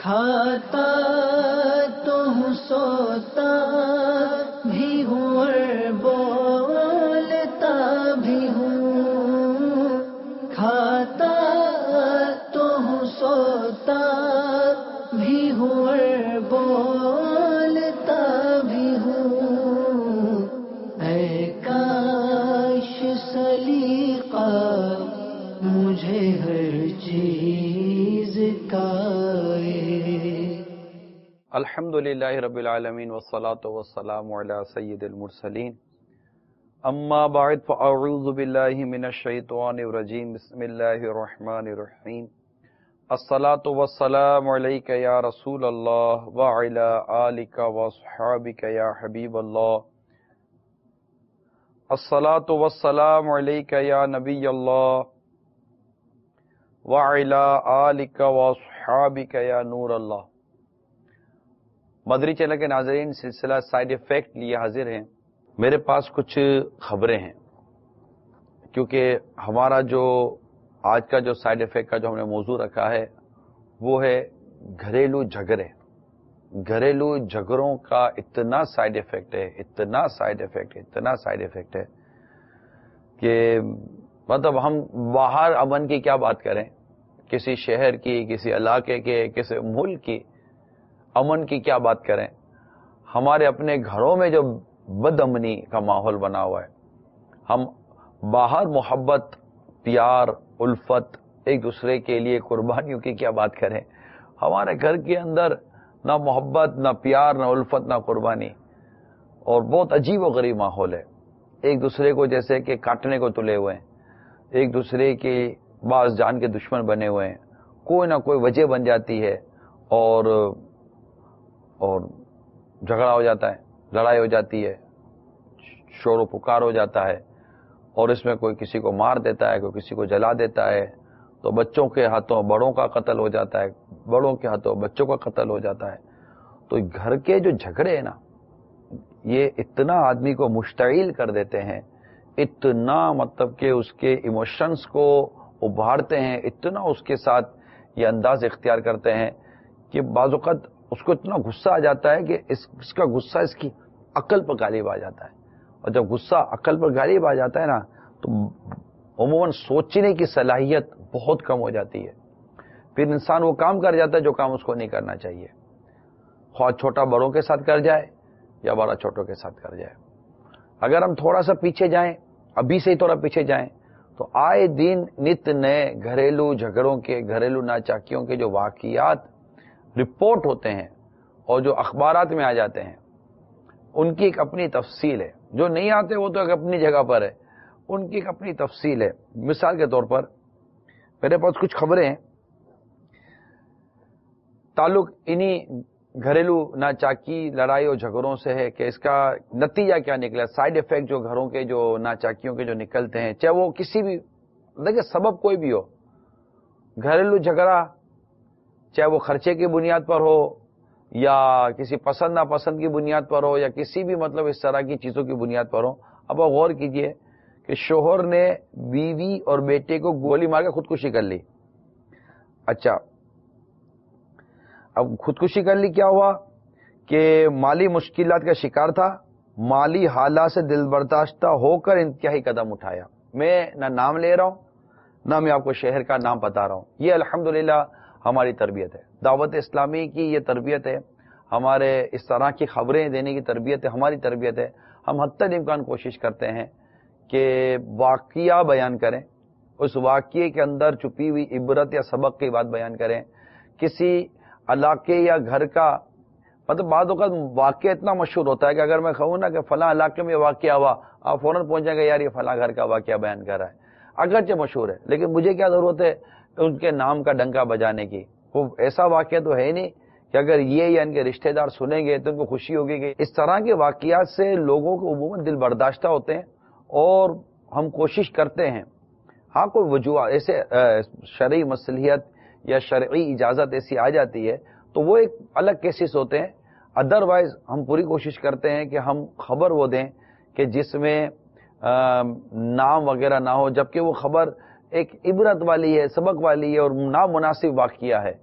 کھاتا تو ہوں سوتا بھی ہوں اور بولتا بھی ہوں، کھاتا تو ہوں سوتا بھی ہوں اور بولتا بھی ہوں، اے کاش سلیقہ مجھے ہر چیز کا الحمدللہ رب العالمین والصلاة والسلام علی سید المرسلین، اما بعد فاعوذ باللہ من الشیطان الرجیم، بسم اللہ الرحمن الرحیم، الصلاة والسلام علیک یا رسول اللہ وعلی آلک واصحابک یا حبیب اللہ، الصلاة والسلام علیک یا نبی اللہ وعلی آلک واصحابک یا نور اللہ۔ مدری چینل کے ناظرین، سلسلہ سائیڈ ایفیکٹ لیے حاضر ہیں۔ میرے پاس کچھ خبریں ہیں، کیونکہ ہمارا جو آج کا جو سائیڈ ایفیکٹ کا جو ہم نے موضوع رکھا ہے وہ ہے گھریلو جھگڑے۔ گھریلو جھگڑوں کا اتنا سائیڈ ایفیکٹ ہے، اتنا سائیڈ ایفیکٹ ہے کہ مطلب ہم باہر امن کی کیا بات کریں، کسی شہر کی، کسی علاقے کے، کسی ملک کی امن کی کیا بات کریں، ہمارے اپنے گھروں میں جو بد امنی کا ماحول بنا ہوا ہے، ہم باہر محبت، پیار، الفت، ایک دوسرے کے لیے قربانیوں کی کیا بات کریں، ہمارے گھر کے اندر نہ محبت، نہ پیار، نہ الفت، نہ قربانی، اور بہت عجیب و غریب ماحول ہے۔ ایک دوسرے کو جیسے کہ کاٹنے کو تلے ہوئے ہیں، ایک دوسرے کے بعض جان کے دشمن بنے ہوئے ہیں، کوئی نہ کوئی وجہ بن جاتی ہے اور جھگڑا ہو جاتا ہے، لڑائی ہو جاتی ہے، شور و پکار ہو جاتا ہے، اور اس میں کوئی کسی کو مار دیتا ہے، کوئی کسی کو جلا دیتا ہے، تو بچوں کے ہاتھوں بڑوں کا قتل ہو جاتا ہے، بڑوں کے ہاتھوں بچوں کا قتل ہو جاتا ہے۔ تو گھر کے جو جھگڑے ہیں نا، یہ اتنا آدمی کو مشتعل کر دیتے ہیں، اتنا مطلب کہ اس کے ایموشنز کو ابھارتے ہیں، اتنا اس کے ساتھ یہ انداز اختیار کرتے ہیں کہ بعض اوقات اس کو اتنا غصہ آ جاتا ہے کہ اس کا غصہ اس کی عقل پر غالب آ جاتا ہے، اور جب غصہ عقل پر غالب آ جاتا ہے نا تو عموماً سوچنے کی صلاحیت بہت کم ہو جاتی ہے، پھر انسان وہ کام کر جاتا ہے جو کام اس کو نہیں کرنا چاہیے، خواہ چھوٹا بڑوں کے ساتھ کر جائے یا بڑا چھوٹوں کے ساتھ کر جائے۔ اگر ہم تھوڑا سا پیچھے جائیں، ابھی سے ہی تھوڑا پیچھے جائیں، تو آئے دن نت نئے گھریلو جھگڑوں کے، گھریلو ناچاکیوں کے جو واقعات رپورٹ ہوتے ہیں اور جو اخبارات میں آ جاتے ہیں، ان کی ایک اپنی تفصیل ہے۔ جو نہیں آتے وہ تو ایک اپنی جگہ پر ہے، ان کی ایک اپنی تفصیل ہے۔ مثال کے طور پر میرے پاس کچھ خبریں ہیں تعلق انہی گھریلو ناچاکی، لڑائی اور جھگڑوں سے ہے کہ اس کا نتیجہ کیا نکلا، سائیڈ ایفیکٹ جو گھروں کے جو ناچاکیوں کے جو نکلتے ہیں، چاہے وہ کسی بھی دیکھیں سبب کوئی بھی ہو، گھریلو جھگڑا چاہے وہ خرچے کی بنیاد پر ہو یا کسی پسند ناپسند کی بنیاد پر ہو یا کسی بھی مطلب اس طرح کی چیزوں کی بنیاد پر ہو، اب آپ غور کیجئے کہ شوہر نے بیوی اور بیٹے کو گولی مار کے خودکشی کر لی۔ اچھا، اب خودکشی کر لی، کیا ہوا کہ مالی مشکلات کا شکار تھا، مالی حالات سے دل برداشتہ ہو کر انتہائی قدم اٹھایا۔ میں نہ نام لے رہا ہوں، نہ میں آپ کو شہر کا نام بتا رہا ہوں، یہ الحمدللہ ہماری تربیت ہے، دعوت اسلامی کی یہ تربیت ہے، ہمارے اس طرح کی خبریں دینے کی تربیت ہے، ہماری تربیت ہے۔ ہم حتی الامکان کوشش کرتے ہیں کہ واقعہ بیان کریں، اس واقعے کے اندر چھپی ہوئی عبرت یا سبق کی بات بیان کریں۔ کسی علاقے یا گھر کا مطلب بعض اوقات واقعہ اتنا مشہور ہوتا ہے کہ اگر میں کہوں نا کہ فلاں علاقے میں واقعہ ہوا، آپ فوراً پہنچ جائیں گے یار یہ فلاں گھر کا واقعہ بیان کر رہا ہے، اگرچہ مشہور ہے، لیکن مجھے کیا ضرورت ہے ان کے نام کا ڈنکا بجانے کی؟ وہ ایسا واقعہ تو ہے نہیں کہ اگر یہ یا ان کے رشتہ دار سنیں گے تو ان کو خوشی ہوگی کہ اس طرح کے واقعات سے لوگوں کو عموماً دل برداشتہ ہوتے ہیں، اور ہم کوشش کرتے ہیں، ہاں کوئی وجوہ ایسے شرعی مصلحت یا شرعی اجازت ایسی آ جاتی ہے تو وہ ایک الگ کیسز ہوتے ہیں، ادروائز ہم پوری کوشش کرتے ہیں کہ ہم خبر وہ دیں کہ جس میں نام وغیرہ نہ ہو، جبکہ وہ خبر ایک عبرت والی ہے، سبق والی ہے اور نامناسب واقعہ ہے،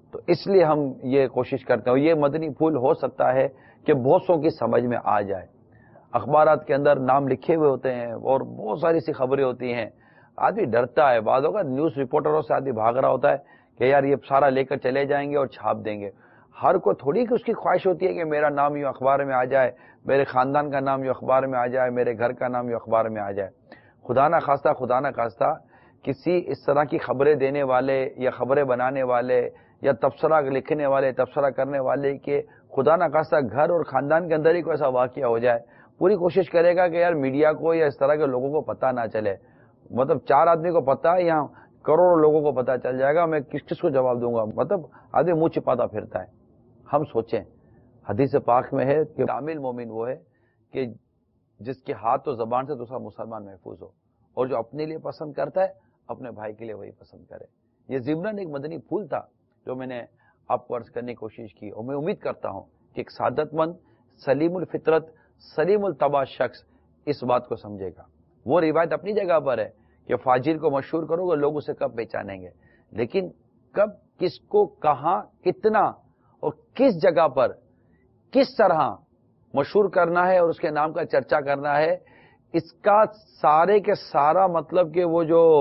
تو اس لیے ہم یہ کوشش کرتے ہیں. اور یہ مدنی پھول ہو سکتا ہے کہ بہت سو کی سمجھ میں آ جائے. اخبارات کے اندر نام لکھے ہوئے ہوتے ہیں اور بہت ساری سی خبریں ہوتی ہیں. آدمی ڈرتا ہے, بعض اوقات نیوز رپورٹروں سے آدمی بھاگ رہا ہوتا ہے کہ یار یہ سارا لے کر چلے جائیں گے اور چھاپ دیں گے. ہر کوئی تھوڑی کہ اس کی خواہش ہوتی ہے کہ میرا نام یوں اخبار میں آ جائے, میرے خاندان کا نام یوں اخبار میں آ جائے, میرے گھر کا نام یوں اخبار میں آ جائے. خدا نہ خواستہ کسی اس طرح کی خبریں دینے والے یا خبریں بنانے والے یا تبصرہ لکھنے والے, تبصرہ کرنے والے کے خدا نہ خواستہ گھر اور خاندان کے اندر ہی کوئی ایسا واقعہ ہو جائے, پوری کوشش کرے گا کہ یار میڈیا کو یا اس طرح کے لوگوں کو پتہ نہ چلے. مطلب 4 آدمی کو پتہ ہے, یہاں کروڑوں لوگوں کو پتہ چل جائے گا, میں کس کو جواب دوں گا. مطلب آدمی منہ چھپاتا پھرتا ہے. ہم سوچیں, حدیث پاک میں ہے کہ کامل مومن وہ ہے کہ جس کے ہاتھ و زبان سے دوسرا مسلمان محفوظ ہو, اور جو اپنے لیے پسند کرتا ہے اپنے بھائی کے لیے وہی پسند کرے. یہ ضمناً ایک مدنی پھول تھا جو میں نے آپ کو عرض کرنے کی کوشش کی, اور میں امید کرتا ہوں کہ ایک سعادت مند, سلیم الفطرت, سلیم الطبع شخص اس بات کو سمجھے گا. وہ روایت اپنی جگہ پر ہے کہ فاجر کو مشہور کرو گے, لوگ اسے کب پہچانیں گے, لیکن کب, کس کو, کہاں, کتنا اور کس جگہ پر کس طرح مشہور کرنا ہے اور اس کے نام کا چرچا کرنا ہے, اس کا سارے کے سارا مطلب کہ وہ جو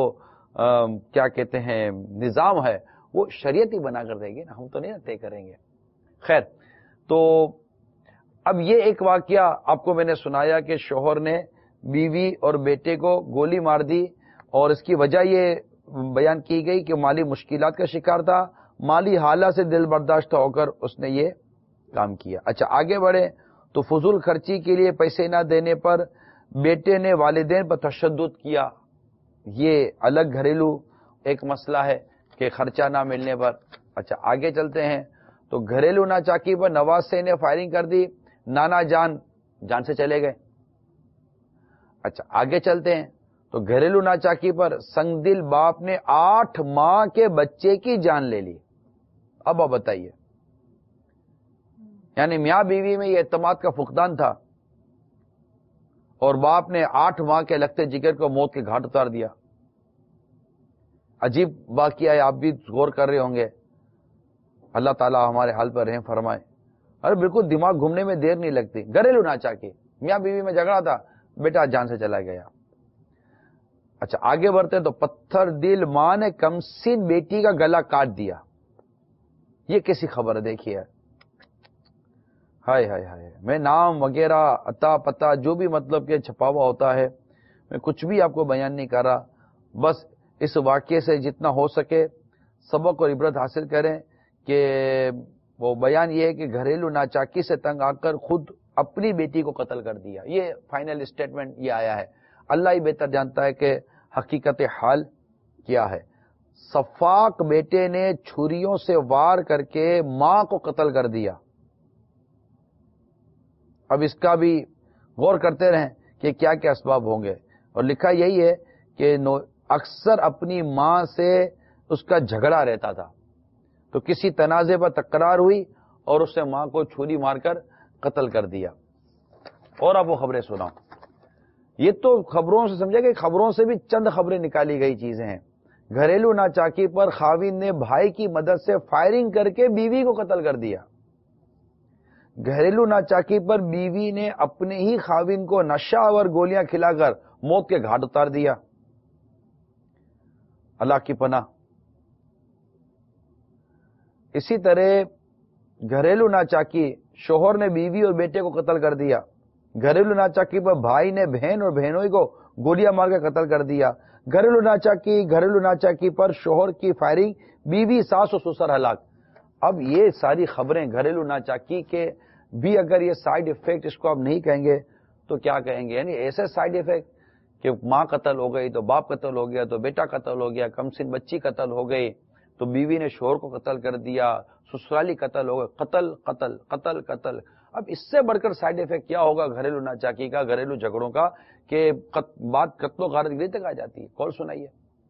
کیا کہتے ہیں نظام ہے وہ شریعت ہی بنا کر دے گی نا, ہم تو نہیں طے کریں گے. خیر, تو اب یہ ایک واقعہ آپ کو میں نے سنایا کہ شوہر نے بیوی اور بیٹے کو گولی مار دی, اور اس کی وجہ یہ بیان کی گئی کہ مالی مشکلات کا شکار تھا, مالی حالات سے دل برداشتہ ہو کر اس نے یہ کام کیا. اچھا آگے بڑھے تو فضول خرچی کے لیے پیسے نہ دینے پر بیٹے نے والدین پر تشدد کیا. یہ الگ گھریلو ایک مسئلہ ہے کہ خرچہ نہ ملنے پر. اچھا آگے چلتے ہیں تو گھریلو ناچاکی پر نواز سے نے فائرنگ کر دی, نانا جان سے چلے گئے. اچھا آگے چلتے ہیں تو گھریلو ناچاکی پر سنگ دل باپ نے 8 ماہ کے بچے کی جان لے لی. اب آپ بتائیے, یعنی میاں بیوی میں یہ اعتماد کا فقدان تھا اور باپ نے 8 ماہ کے لگتے جگر کو موت کے گھاٹ اتار دیا. عجیب واقعہ ہے, آپ بھی غور کر رہے ہوں گے. اللہ تعالیٰ ہمارے حال پر رحم فرمائے. ارے بالکل دماغ گھومنے میں دیر نہیں لگتی. گھریلو ناچاکی, میاں بیوی میں جھگڑا تھا, بیٹا جان سے چلا گیا. اچھا آگے بڑھتے ہیں تو پتھر دل ماں نے کمسن بیٹی کا گلا کاٹ دیا. یہ کیسی خبر ہے دیکھیے. ہائے ہائے ہائے, میں نام وغیرہ عطا پتہ جو بھی مطلب کہ چھپا ہوا ہوتا ہے, میں کچھ بھی آپ کو بیان نہیں کر رہا. بس اس واقعے سے جتنا ہو سکے سبق اور عبرت حاصل کریں کہ وہ بیان یہ ہے کہ گھریلو ناچاکی سے تنگ آ کر خود اپنی بیٹی کو قتل کر دیا. یہ فائنل اسٹیٹمنٹ یہ آیا ہے. اللہ ہی بہتر جانتا ہے کہ حقیقت حال کیا ہے. صفاق بیٹے نے چھریوں سے وار کر کے ماں کو قتل کر دیا. اب اس کا بھی غور کرتے رہیں کہ کیا کیا اسباب ہوں گے. اور لکھا یہی ہے کہ اکثر اپنی ماں سے اس کا جھگڑا رہتا تھا, تو کسی تنازع پر تکرار ہوئی اور اس نے ماں کو چھری مار کر قتل کر دیا. اور اب وہ خبریں سناؤ. یہ تو خبروں سے سمجھے کہ خبروں سے بھی چند خبریں نکالی گئی چیزیں ہیں. گھریلو ناچاکی پر خاوند نے بھائی کی مدد سے فائرنگ کر کے بیوی کو قتل کر دیا. گھریلو ناچاکی پر بیوی نے اپنے ہی خاوند کو نشہ اور گولیاں کھلا کر موت کے گھاٹ اتار دیا. اللہ کی پناہ. اسی طرح گھریلو ناچاکی, شوہر نے بیوی اور بیٹے کو قتل کر دیا. گھریلو ناچاکی پر بھائی نے بہن اور بہنوئی کو گولیاں مار کے قتل کر دیا. گھریلو ناچاکی پر شوہر کی فائرنگ, بیوی ساس و سسر ہلاک. اب یہ ساری خبریں گھریلو ناچاکی کے بھی اگر یہ سائیڈ افیکٹ اس کو آپ نہیں کہیں گے تو کیا کہیں گے, یعنی ایسے سائیڈ افیکٹ کہ ماں قتل ہو گئی تو باپ قتل ہو گیا تو بیٹا قتل ہو گیا, کمسن بچی قتل ہو گئی تو بیوی نے شوہر کو قتل کر دیا, سسرالی قتل ہو گئے, قتل قتل قتل قتل. اب اس سے بڑھ کر سائیڈ افیکٹ کیا ہوگا گھریلو ناچاکی کا, گھریلو جھگڑوں کا, کہ بات قتل و غارت گری تک آ جاتی ہے. کال سنائیے.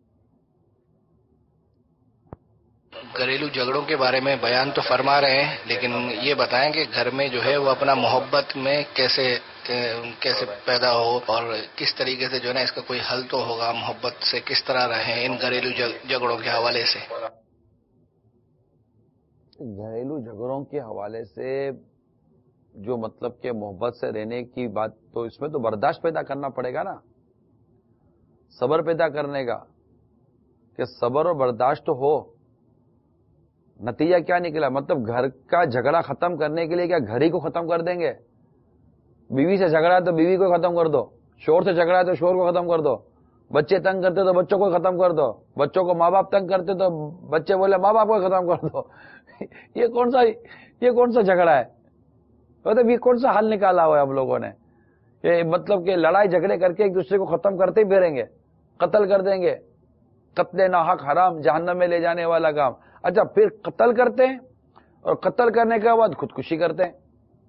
گھریلو جھگڑوں کے بارے میں بیان تو فرما رہے ہیں, لیکن یہ بتائیں کہ گھر میں جو ہے وہ اپنا محبت میں کیسے پیدا ہو اور کس طریقے سے جو ہے نا اس کا کوئی حل تو ہوگا. محبت سے کس طرح رہیں ان گھریلو جھگڑوں کے حوالے سے. گھریلو جھگڑوں کے حوالے سے جو مطلب کہ محبت سے رہنے کی بات، تو اس میں تو برداشت پیدا کرنا پڑے گا نا، صبر پیدا کرنے کا، کہ صبر اور برداشت ہو. نتیجہ کیا نکلا؟ مطلب گھر کا جھگڑا ختم کرنے کے لیے کیا گھر ہی کو ختم کر دیں گے؟ بیوی سے جھگڑا ہے تو بیوی کو ختم کر دو، شور سے جھگڑا ہے تو شور کو ختم کر دو، بچے تنگ کرتے تو بچوں کو ختم کر دو، بچوں کو ماں باپ تنگ کرتے تو بچے بولے ماں باپ کو ختم کر دو. یہ کون سا جھگڑا ہے؟ مطلب یہ کون سا حل نکالا ہوا ہے ہم لوگوں نے؟ کہ مطلب کہ لڑائی جھگڑے کر کے ایک دوسرے کو ختم کرتے ہی پھریں گے، قتل کر دیں گے. قتل ناحق حرام، جہنم میں لے جانے والا کام. اچھا پھر قتل کرتے ہیں اور قتل کرنے کے بعد خودکشی کرتے ہیں.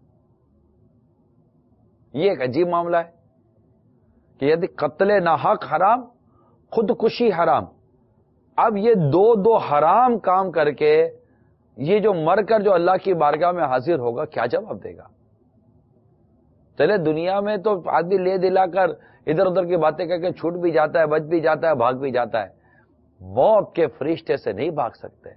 یہ ایک عجیب معاملہ ہے کہ یدی قتل ناحق حرام، خودکشی حرام. اب یہ دو حرام کام کر کے یہ جو مر کر جو اللہ کی بارگاہ میں حاضر ہوگا کیا جواب دے گا؟ چلے دنیا میں تو آدمی لے دلا کر ادھر ادھر کی باتیں کر کے چھوٹ بھی جاتا ہے، بچ بھی جاتا ہے، بھاگ بھی جاتا ہے. موت کے فرشتے سے نہیں بھاگ سکتے،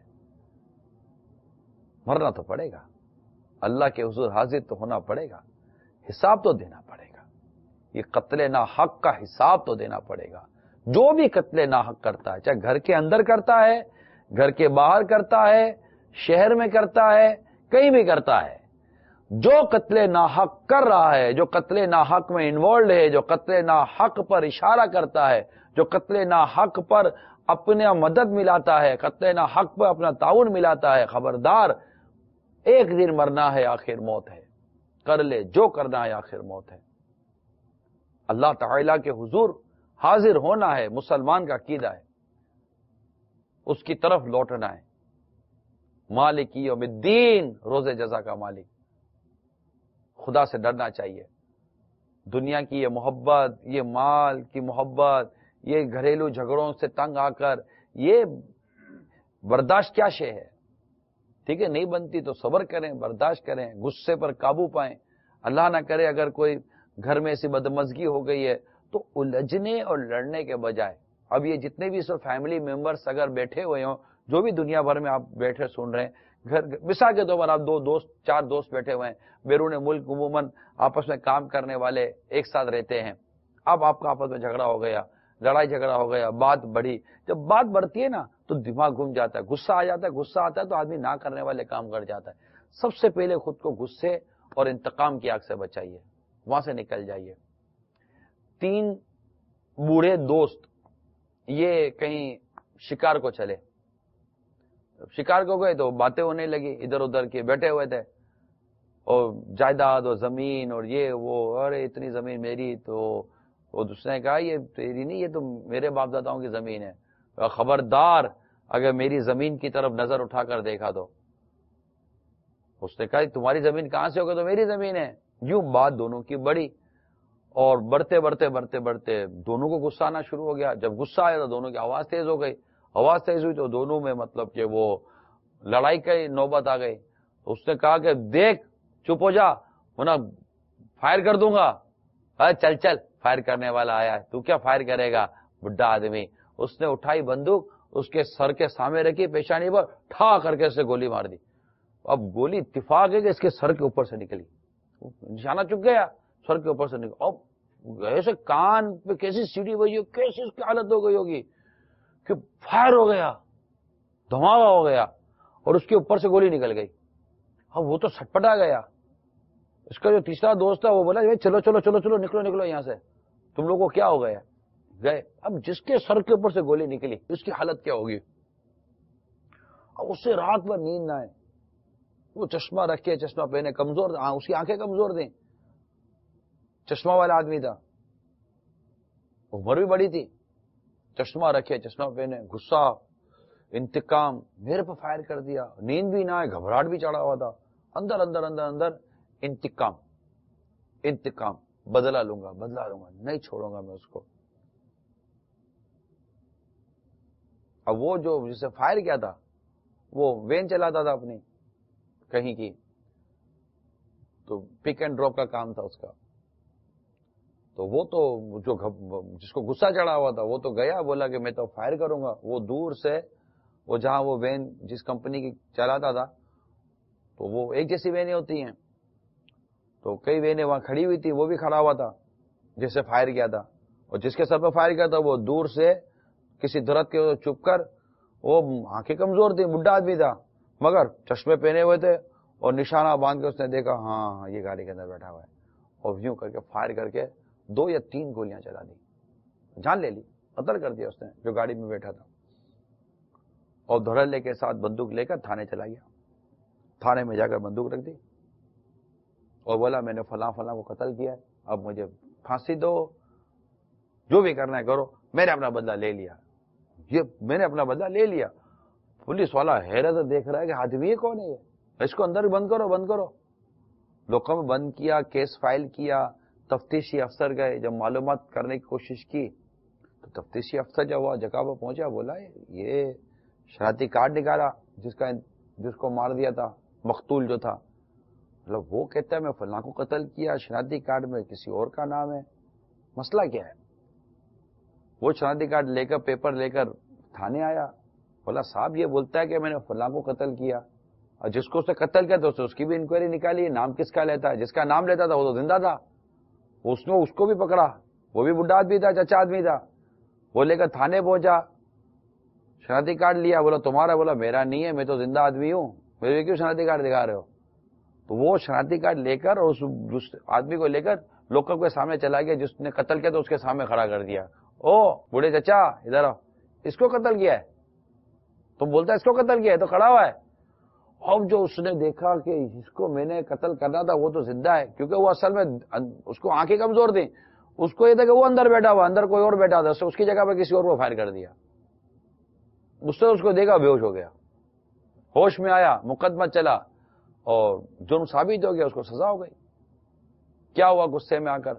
مرنا تو پڑے گا، اللہ کے حضور حاضر تو ہونا پڑے گا، حساب تو دینا پڑے گا. یہ قتل ناحق کا حساب تو دینا پڑے گا. جو بھی قتل ناحق کرتا ہے، چاہے گھر کے اندر کرتا ہے، گھر کے باہر کرتا ہے، شہر میں کرتا ہے، کہیں بھی کرتا ہے، جو قتل ناحق کر رہا ہے، جو قتل ناحق میں انوالوڈ ہے، جو قتل ناحق پر اشارہ کرتا ہے، جو قتل ناحق پر اپنا مدد ملاتا ہے، قتل ناحق پر اپنا تعاون ملاتا ہے، خبردار ایک دن مرنا ہے، آخر موت ہے. کر لے جو کرنا ہے، آخر موت ہے. اللہ تعالیٰ کے حضور حاضر ہونا ہے، مسلمان کا عقیدہ ہے، اس کی طرف لوٹنا ہے. مالک یوم الدین، روز جزا کا مالک. خدا سے ڈرنا چاہیے. دنیا کی یہ محبت، یہ مال کی محبت، یہ گھریلو جھگڑوں سے تنگ آ کر یہ برداشت کیا شے ہے؟ ٹھیک ہے، نہیں بنتی تو صبر کریں، برداشت کریں، غصے پر قابو پائیں. اللہ نہ کرے اگر کوئی گھر میں ایسی بدمزگی ہو گئی ہے تو الجھنے اور لڑنے کے بجائے، اب یہ جتنے بھی سب فیملی ممبرس اگر بیٹھے ہوئے ہوں، جو بھی دنیا بھر میں آپ بیٹھے سن رہے ہیں، گھر مثال کے طور پر آپ چار دوست بیٹھے ہوئے ہیں، بیرون ملک عموماً آپس میں کام کرنے والے ایک ساتھ رہتے ہیں. اب آپ کا آپس میں جھگڑا ہو گیا، لڑائی جھگڑا ہو گیا، بات بڑھی. جب بات بڑھتی ہے نا تو دماغ گھوم جاتا ہے، غصہ آ جاتا ہے، غصہ آتا ہے تو آدمی نہ کرنے والے کام کر جاتا ہے. سب سے پہلے خود کو غصے اور انتقام کی آگ سے بچائیے، وہاں سے نکل جائیے. 3 بوڑھے دوست یہ کہیں شکار کو چلے، شکار کو گئے تو باتیں ہونے لگی، ادھر ادھر کے بیٹھے ہوئے تھے، اور جائیداد اور زمین اور یہ وہ، ارے اتنی زمین میری، تو وہ دوسرے نے کہا یہ تیری نہیں، یہ تو میرے باپ داداؤں کی زمین ہے، خبردار اگر میری زمین کی طرف نظر اٹھا کر دیکھا تو. اس نے کہا تمہاری زمین کہاں سے ہوگا؟ تو میری زمین ہے. یوں بات دونوں کی بڑی، اور بڑھتے بڑھتے بڑھتے بڑھتے دونوں کو غصہ آنا شروع ہو گیا. جب غصہ آیا تو دونوں کی آواز تیز ہو گئی، آواز تیز ہوئی تو دونوں میں مطلب کہ وہ لڑائی کی نوبت آ گئی. اس نے کہا کہ دیکھ چپ ہو جا ورنہ فائر کر دوں گا. چل چل، فائر کرنے والا آیا ہے، تو کیا فائر کرے گا بڈھا آدمی. اس نے اٹھائی بندوق، اس کے سر کے سامنے رکھی، پیشانی پر ٹھا کر کے اسے گولی مار دی. اب گولی اتفاق ہے کہ اس کے سر کے اوپر سے نکلی، نشانہ چک گیا، سر کے اوپر سے نکل. اب ایسے کان پہ کیسی سیڑھی بجی ہو، کیسی اس کی حالت ہو گئی ہوگی کہ فائر ہو گیا، دھماکہ ہو گیا اور اس کے اوپر سے گولی نکل گئی. اب وہ تو سٹپٹا گیا. اس کا جو تیسرا دوست تھا وہ بولا چلو چلو چلو چلو نکلو نکلو یہاں سے، تم لوگوں کو کیا ہو گیا؟ گئے. اب جس کے سر کے اوپر سے گولی نکلی اس کی حالت کیا ہوگی؟ اب اس سے رات بھر نیند نہ آئے. وہ چشمہ رکھے، چشمہ پہنے، کمزور، اس کی آنکھیں کمزور تھیں، چشمہ والا آدمی تھا، عمر بھی بڑی تھی. چشمہ رکھے، چشمہ پہنے، غصہ، انتقام، میرے پہ فائر کر دیا. نیند بھی نہ آئے، گھبراہٹ بھی چڑھا ہوا تھا، اندر اندر اندر اندر انتقام انتقام، بدلہ لوں گا بدلہ لوں گا، نہیں چھوڑوں گا میں اس کو. اب وہ جو جسے فائر کیا تھا وہ وین چلاتا تھا اپنی کہیں کی، تو پک اینڈ ڈراپ کا کام تھا اس کا. تو وہ تو جو جس کو غصہ چڑھا ہوا تھا وہ تو گیا، بولا کہ میں تو فائر کروں گا. وہ دور سے وہ جہاں وہ وین جس کمپنی کی چلاتا تھا تو وہ ایک جیسی وینیں ہوتی ہیں، تو کئی وینیں وہاں کھڑی ہوئی تھی، وہ بھی کھڑا ہوا تھا جس سے فائر کیا تھا، اور جس کے سر پہ فائر کیا تھا وہ دور سے کسی درخت کے چھپ کر، وہ آنکھیں کمزور تھی، بڈھا آدمی تھا مگر چشمے پہنے ہوئے تھے، اور نشانہ باندھ کے اس نے دیکھا ہاں یہ گاڑی کے اندر بیٹھا ہوا ہے، اور یوں کر کے فائر کر کے 2 یا 3 گولیاں چلا دی، جان لے لی، قتل کر دیا اس نے جو گاڑی میں بیٹھا تھا، اور دھڑلے کے ساتھ بندوق لے کر تھانے چلا گیا۔ تھانے میں جا کر بندوق رکھ دی اور بولا میں نے فلاں فلاں کو قتل کیا ہے، اب مجھے پھانسی دو، جو بھی کرنا ہے کرو، میں نے اپنا بدلہ لے لیا، یہ میں نے اپنا بدلہ لے لیا۔ پولیس والا حیرت دیکھ رہا ہے کہ آدمی یہ کون ہے، یہ اس کو اندر بند کرو بند کرو۔ لوگوں میں بند کیا، کیس فائل کیا، تفتیشی افسر گئے، جب معلومات کرنے کی کوشش کی تو تفتیشی افسر جب وہ جگہ پہ پہنچا بولا یہ شناختی کارڈ نکالا جس کو مار دیا تھا، مقتول جو تھا، مطلب وہ کہتا ہے میں فلاں کو قتل کیا، شناختی کارڈ میں کسی اور کا نام ہے، مسئلہ کیا ہے؟ وہ شناختی کارڈ لے کر پیپر لے کر تھانے آیا، بولا صاحب یہ بولتا ہے کہ میں نے فلاں کو قتل کیا، اور جس کو اس نے قتل کیا تو اس کی بھی انکوائری نکالی، نام کس کا لیتا ہے، جس کا نام لیتا تھا وہ تو زندہ تھا، اس نے اس کو بھی پکڑا، وہ بھی بڈھا آدمی تھا، چچا آدمی تھا، وہ لے کر تھانے پہنچا، شناختی کارڈ لیا، بولا تمہارا، بولا میرا نہیں ہے، میں تو زندہ آدمی ہوں، میرے کیوں شناختی کارڈ دکھا رہے ہو؟ تو وہ شناختی کارڈ لے کر اور اس آدمی کو لے کر لوگوں کے سامنے چلا گیا، جس نے قتل کیا تو اس کے سامنے کھڑا کر دیا، او بوڑھے چچا ادھر آؤ، اس کو قتل کیا ہے؟ تم بولتا ہے اس کو قتل کیا ہے، تو کھڑا ہوا ہے۔ اب جو اس نے دیکھا کہ جس کو میں نے قتل کرنا تھا وہ تو زندہ ہے، کیونکہ وہ اصل میں اس کو آنکھیں کمزور تھیں، اس کو یہ تھا کہ وہ اندر بیٹھا ہوا، اندر کوئی اور بیٹھا تھا، اس کی جگہ پہ کسی اور کو فائر کر دیا۔ اس نے اس کو دیکھا، بے ہوش ہو گیا، ہوش میں آیا، مقدمہ چلا اور جرم ثابت ہو گیا، اس کو سزا ہو گئی۔ کیا ہوا؟ غصے میں آ کر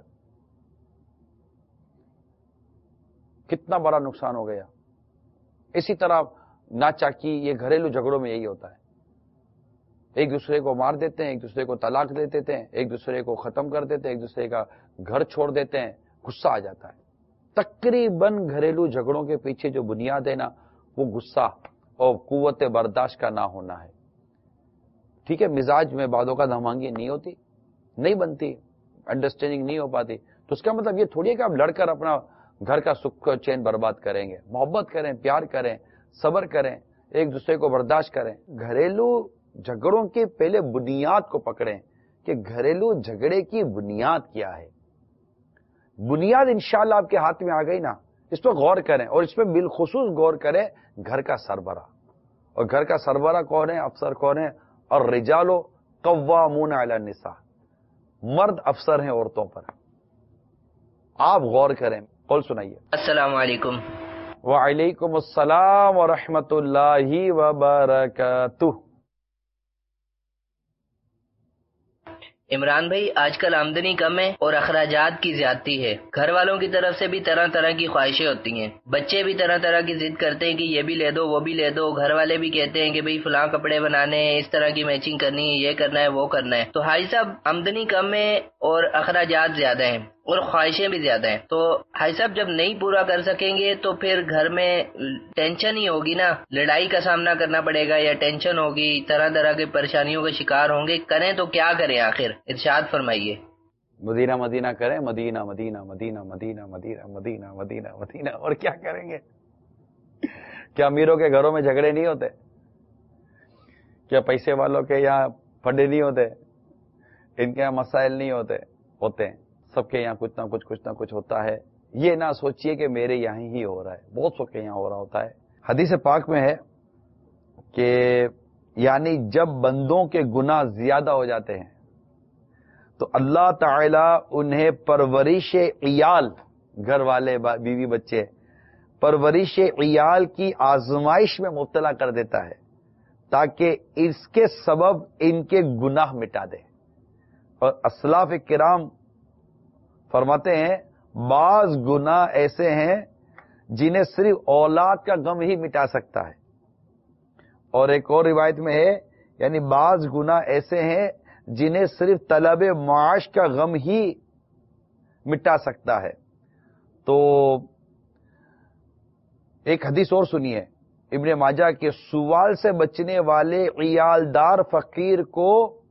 کتنا بڑا نقصان ہو گیا۔ اسی طرح ناچاکی، یہ گھریلو جھگڑوں میں یہی ہوتا ہے، ایک دوسرے کو مار دیتے ہیں، ایک دوسرے کو طلاق دے دیتے ہیں، ایک دوسرے کو ختم کر دیتے ہیں، ایک دوسرے کا گھر چھوڑ دیتے ہیں، غصہ آ جاتا ہے۔ تقریباً گھریلو جھگڑوں کے پیچھے جو بنیاد ہے نا، وہ غصہ اور قوت برداشت کا نہ ہونا ہے۔ ٹھیک ہے، مزاج میں بعضوں کا ہمانگی نہیں ہوتی، نہیں بنتی، انڈرسٹینڈنگ نہیں ہو پاتی، تو اس کا مطلب یہ تھوڑی ہے کہ آپ لڑ کر اپنا گھر کا سکھ و چین برباد کریں گے۔ محبت کریں، پیار کریں، صبر کریں، ایک دوسرے کو برداشت کریں۔ گھریلو جھگڑوں کی پہلے بنیاد کو پکڑیں کہ گھریلو جھگڑے کی بنیاد کیا ہے۔ بنیاد انشاءاللہ آپ کے ہاتھ میں آ گئی نا، اس پہ غور کریں، اور اس پہ بالخصوص غور کریں گھر کا سربراہ۔ اور گھر کا سربراہ کون ہے، افسر کون ہے؟ اور رجالو قوامون علی النساء، مرد افسر ہیں عورتوں پر۔ آپ غور کریں، قول سنائیے۔ السلام علیکم۔ وعلیکم السلام ورحمۃ اللہ وبرکاتہ۔ عمران بھائی، آج کل آمدنی کم ہے اور اخراجات کی زیادتی ہے، گھر والوں کی طرف سے بھی طرح طرح کی خواہشیں ہوتی ہیں، بچے بھی طرح طرح کی ضد کرتے ہیں کہ یہ بھی لے دو وہ بھی لے دو، گھر والے بھی کہتے ہیں کہ بھئی فلاں کپڑے بنانے ہیں، اس طرح کی میچنگ کرنی ہے، یہ کرنا ہے وہ کرنا ہے۔ تو حاجی صاحب، آمدنی کم ہے اور اخراجات زیادہ ہیں اور خواہشیں بھی زیادہ ہیں، تو حاجی صاحب جب نہیں پورا کر سکیں گے تو پھر گھر میں ٹینشن ہی ہوگی نا، لڑائی کا سامنا کرنا پڑے گا یا ٹینشن ہوگی، طرح طرح کی پریشانیوں کا شکار ہوں گے، کریں تو کیا کریں؟ آخر ارشاد فرمائیے۔ مدینہ مدینہ کریں، مدینہ مدینہ مدینہ مدینہ مدینہ مدینہ مدینہ مدینہ، اور کیا کریں گے؟ کیا امیروں کے گھروں میں جھگڑے نہیں ہوتے؟ کیا پیسے والوں کے یہاں پھڈے نہیں ہوتے؟ ان کے یہاں مسائل نہیں ہوتے ہیں، سب کے یہاں کچھ نہ کچھ ہوتا ہے۔ یہ نہ سوچئے کہ میرے یہاں ہی ہو رہا ہے، بہت سب کے یہاں ہو رہا ہوتا ہے۔ حدیث پاک میں ہے کہ یعنی جب بندوں کے گناہ زیادہ ہو جاتے ہیں تو اللہ تعالی انہیں پرورش عیال، گھر والے بیوی بچے، پرورش عیال کی آزمائش میں مبتلا کر دیتا ہے تاکہ اس کے سبب ان کے گناہ مٹا دے۔ اور اسلاف کرام فرماتے ہیں بعض گناہ ایسے ہیں جنہیں صرف اولاد کا غم ہی مٹا سکتا ہے، اور ایک اور روایت میں ہے یعنی بعض گناہ ایسے ہیں جنہیں صرف طلب معاش کا غم ہی مٹا سکتا ہے۔ تو ایک حدیث اور سنیے، ابن ماجہ کے سوال سے بچنے والے عیالدار فقیر کو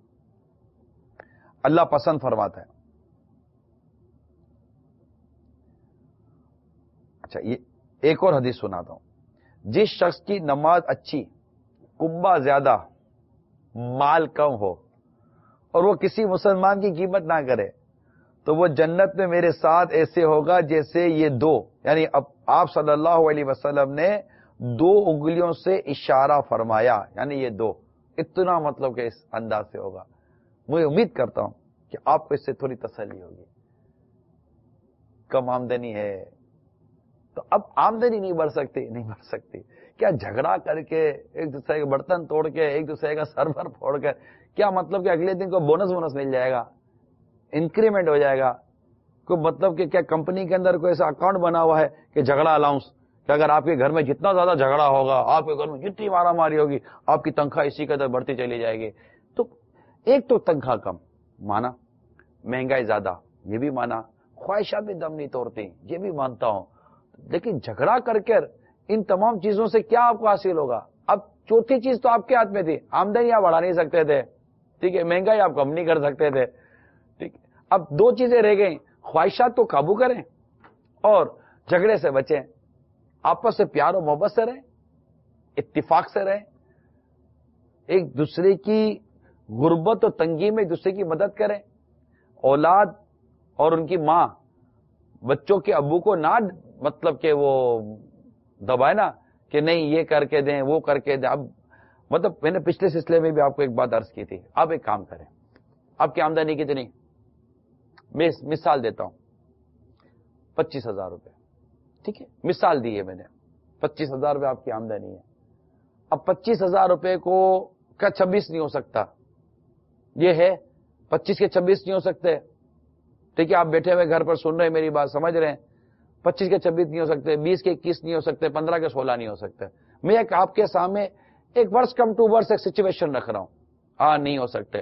اللہ پسند فرماتا ہے. اچھا، یہ ایک اور حدیث سناتا ہوں. جس شخص کی نماز اچھی، کنبہ زیادہ، مال کم ہو اور وہ کسی مسلمان کی قیمت نہ کرے تو وہ جنت میں میرے ساتھ ایسے ہوگا جیسے یہ دو، یعنی اب آپ صلی اللہ علیہ وسلم نے 2 انگلیوں سے اشارہ فرمایا، یعنی یہ 2، اتنا مطلب کہ اس انداز سے ہوگا. مجھے امید کرتا ہوں کہ آپ کو اس سے تھوڑی تسلی ہوگی. کم آمدنی ہے تو اب آمدنی نہیں بڑھ سکتی. کیا جھگڑا کر کے ایک دوسرے کے برتن توڑ کے ایک دوسرے کا سرور پھوڑ کر کیا مطلب کہ اگلے دن کو بونس مل جائے گا، انکریمنٹ ہو جائے گا؟ کوئی مطلب کہ کیا کمپنی کے اندر کوئی ایسا اکاؤنٹ بنا ہوا ہے کہ جھگڑا الاؤنس، کہ اگر آپ کے گھر میں جتنا زیادہ جھگڑا ہوگا، آپ کے گھر میں جتنی مارا ماری ہوگی، آپ کی تنخواہ اسی قدر بڑھتی چلی جائے گی؟ تو ایک تو تنخواہ کم مانا، مہنگائی زیادہ یہ بھی مانا، خواہشات بھی دم نہیں توڑتی یہ بھی مانتا ہوں، لیکن جھگڑا کر ان تمام چیزوں سے کیا آپ کو حاصل ہوگا؟ اب چوتھی چیز تو آپ کے ہاتھ میں تھی، آمدنی آپ بڑھا نہیں سکتے تھے، ٹھیک ہے، مہنگائی آپ کم نہیں کر سکتے تھے، ٹھیک ہے. اب 2 چیزیں رہ گئیں، خواہشات کو قابو کریں اور جھگڑے سے بچیں، آپس سے پیار و محبت سے رہیں، اتفاق سے رہیں، ایک دوسرے کی غربت اور تنگی میں ایک دوسرے کی مدد کریں. اولاد اور ان کی ماں بچوں کے ابو کو نہ مطلب کہ وہ دبائے نا کہ نہیں یہ کر کے دیں وہ کر کے دیں. اب مطلب میں نے پچھلے سلسلے میں بھی آپ کو ایک بات عرض کی تھی، آپ ایک کام کریں، آپ کی آمدنی کتنی؟ میں مثال دیتا ہوں، 25,000 روپے، ٹھیک ہے، مثال دی ہے میں نے، 25,000 روپے آپ کی آمدنی ہے. اب 25,000 روپے کو کا 26 نہیں ہو سکتا، یہ ہے 25 کے 26 نہیں ہو سکتے، ٹھیک ہے، آپ بیٹھے ہوئے گھر پر سن رہے ہیں میری بات، سمجھ رہے ہیں، 25 کے 26 نہیں ہو سکتے، 20 کے 21 نہیں ہو سکتے، 15 کے 16 نہیں ہو سکتے. میں ایک آپ کے سامنے ایک ورس کم ٹو ورس ایک سچویشن رکھ رہا ہوں، نہیں ہو سکتے.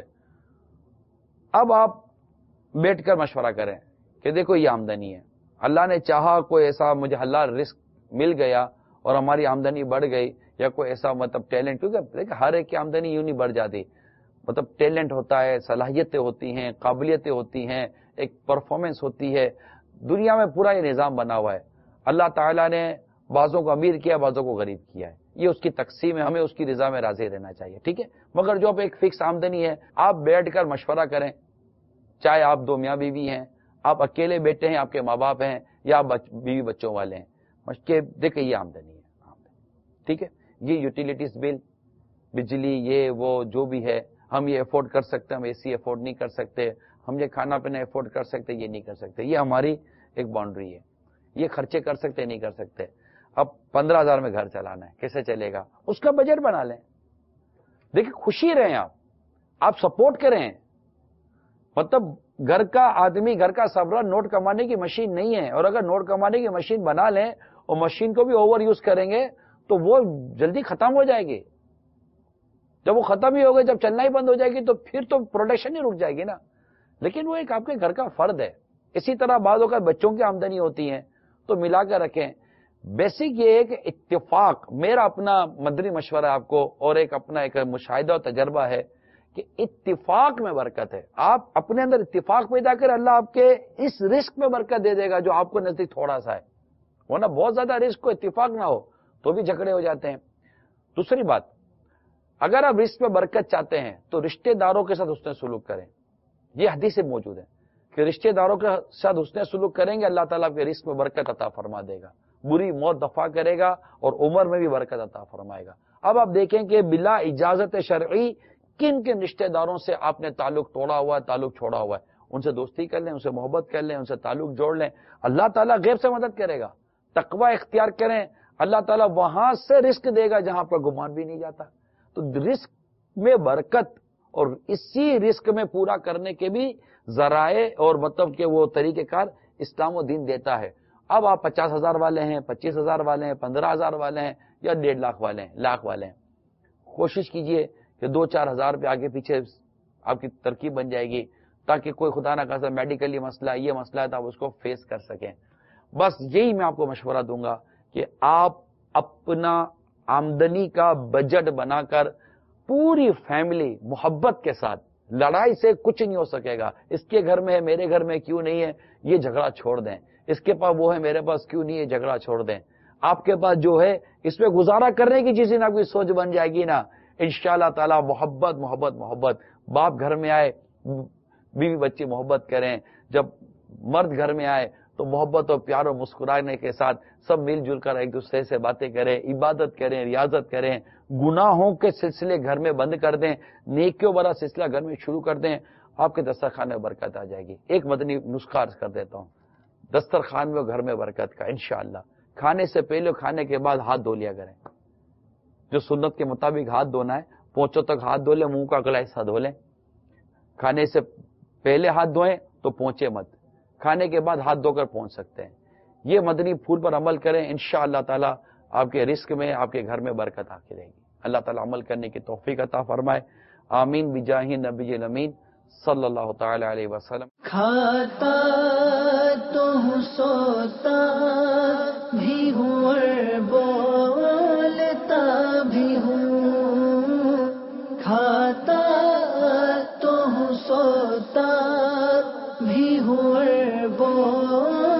اب آپ بیٹھ کر مشورہ کریں کہ دیکھو یہ آمدنی ہے، اللہ نے چاہا کوئی ایسا مجھے حلال رزق مل گیا اور ہماری آمدنی بڑھ گئی، یا کوئی ایسا مطلب ٹیلنٹ، کیونکہ ہر ایک کی آمدنی یوں نہیں بڑھ جاتی، مطلب ٹیلنٹ ہوتا ہے، صلاحیتیں ہوتی ہیں، قابلیتیں ہوتی ہیں، ایک پرفارمنس ہوتی ہے. دنیا میں پورا یہ نظام بنا ہوا ہے. اللہ تعالیٰ نے بعضوں کو امیر کیا، بعضوں کو غریب کیا ہے، یہ اس کی تقسیم ہے، ہمیں اس کی رضا میں راضی رہنا چاہیے، ٹھیک ہے. مگر جو اب ایک فکس آمدنی ہے، آپ بیٹھ کر مشورہ کریں، چاہے آپ 2 میاں بیوی ہیں، آپ اکیلے بیٹے ہیں، آپ کے ماں باپ ہیں، یا آپ بیوی بچوں والے ہیں، کہ دیکھیں یہ آمدنی ہے، ٹھیک ہے، یہ یوٹیلیٹیز بل، بجلی، یہ وہ جو بھی ہے، ہم یہ افورڈ کر سکتے ہیں، ہم اے سی افورڈ نہیں کر سکتے، ہم یہ کھانا پینا افورڈ کر سکتے، یہ نہیں کر سکتے، یہ ہماری ایک باؤنڈری ہے، یہ خرچے کر سکتے نہیں کر سکتے. اب 15,000 میں گھر چلانا ہے، کیسے چلے گا؟ اس کا بجٹ بنا لیں. دیکھیں خوشی رہیں، آپ سپورٹ کریں. مطلب گھر کا آدمی، گھر کا سربراہ نوٹ کمانے کی مشین نہیں ہے، اور اگر نوٹ کمانے کی مشین بنا لیں اور مشین کو بھی اوور یوز کریں گے تو وہ جلدی ختم ہو جائے گی. جب وہ ختم ہی ہو گئی، جب چلنا ہی بند ہو جائے گی تو پھر تو پروڈکشن ہی رک جائے گی نا. لیکن وہ ایک آپ کے گھر کا فرد ہے. اسی طرح بعض اوقات بچوں کی آمدنی ہوتی ہے تو ملا کر رکھیں. بیسک یہ ہے کہ اتفاق، میرا اپنا مدنی مشورہ آپ کو اور ایک اپنا ایک مشاہدہ اور تجربہ ہے کہ اتفاق میں برکت ہے. آپ اپنے اندر اتفاق پیدا کریں، اللہ آپ کے اس رزق میں برکت دے دے گا جو آپ کو نزدیک تھوڑا سا ہے. ورنہ بہت زیادہ رزق کو اتفاق نہ ہو تو بھی جھگڑے ہو جاتے ہیں. دوسری بات، اگر آپ رزق میں برکت چاہتے ہیں تو رشتہ داروں کے ساتھ حسن سلوک کریں. یہ حدیث میں موجود ہے کہ رشتہ داروں کے ساتھ حسن سلوک کریں گے، اللہ تعالیٰ آپ کے رزق میں برکت عطا فرما دے گا، بری موت دفع کرے گا اور عمر میں بھی برکت عطا فرمائے گا. اب آپ دیکھیں کہ بلا اجازت شرعی کن کن رشتہ داروں سے آپ نے تعلق توڑا ہوا ہے، تعلق چھوڑا ہوا ہے. ان سے دوستی کر لیں، ان سے محبت کر لیں، ان سے تعلق جوڑ لیں، اللہ تعالیٰ غیب سے مدد کرے گا. تقوی اختیار کریں، اللہ تعالیٰ وہاں سے رزق دے گا جہاں پر گمان بھی نہیں جاتا. تو رزق میں برکت اور اسی رزق میں پورا کرنے کے بھی ذرائع اور مطلب کہ وہ طریقہ کار اسلام و دین دیتا ہے. اب آپ 50,000 والے ہیں، 25,000 والے ہیں، 15,000 والے ہیں، یا 1.5 لاکھ والے ہیں، لاکھ والے ہیں، کوشش کیجئے کہ 2-4 ہزار پہ آگے پیچھے آپ کی ترکیب بن جائے گی تاکہ کوئی خدا نہ خاصا میڈیکلی مسئلہ، یہ مسئلہ ہے تو آپ اس کو فیس کر سکیں. بس یہی میں آپ کو مشورہ دوں گا کہ آپ اپنا آمدنی کا بجٹ بنا کر پوری فیملی محبت کے ساتھ، لڑائی سے کچھ نہیں ہو سکے گا، اس کے گھر میں ہے میرے گھر میں کیوں نہیں ہے، یہ جھگڑا چھوڑ دیں، اس کے پاس وہ ہے میرے پاس کیوں نہیں ہے، جھگڑا چھوڑ دیں، آپ کے پاس جو ہے اس پہ گزارا کرنے کی چیزیں نہ کوئی سوچ بن جائے گی نا، انشاءاللہ تعالی محبت محبت محبت، باپ گھر میں آئے بیوی بچے محبت کریں، جب مرد گھر میں آئے تو محبت اور پیار اور مسکرانے کے ساتھ سب مل جل کر ایک دوسرے سے باتیں کریں، عبادت کریں، ریاضت کریں، گناہوں کے سلسلے گھر میں بند کر دیں، نیکیوں بڑا سلسلہ گھر میں شروع کر دیں، آپ کے دسترخوان میں برکت آ جائے گی۔ ایک مدنی نسخہ عرض کر دیتا ہوں دسترخوان میں گھر میں برکت کا، انشاءاللہ کھانے سے پہلے کھانے کے بعد ہاتھ دھو لیا کریں، جو سنت کے مطابق ہاتھ دھونا ہے، پونچھوں تک ہاتھ دھو لیں، منہ کا اگلا حصہ دھو لیں، کھانے سے پہلے ہاتھ دھوئیں تو پونچھے مت، کھانے کے بعد ہاتھ دھو کر پہنچ سکتے ہیں۔ یہ مدنی پھول پر عمل کریں، انشاءاللہ تعالی آپ کے رزق میں، آپ کے گھر میں برکت آتی رہے گی۔ اللہ تعالی عمل کرنے کی توفیق عطا فرمائے، آمین بجاہ نبی الامین صلی اللہ تعالی علیہ وسلم۔ کھاتا تو ہوں، سوتا بھی ہوں اور بولتا بھی ہوں، کھاتا تو ہوں، سوتا بھی ہوں اور بولتا